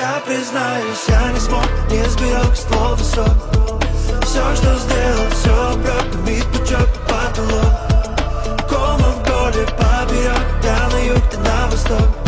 Я признаюсь, я не смог, не сберег ствол высок. Все, что сделал, все прокомит пучок по потолок. Кома в горле поперек, я на юг, ты на восток.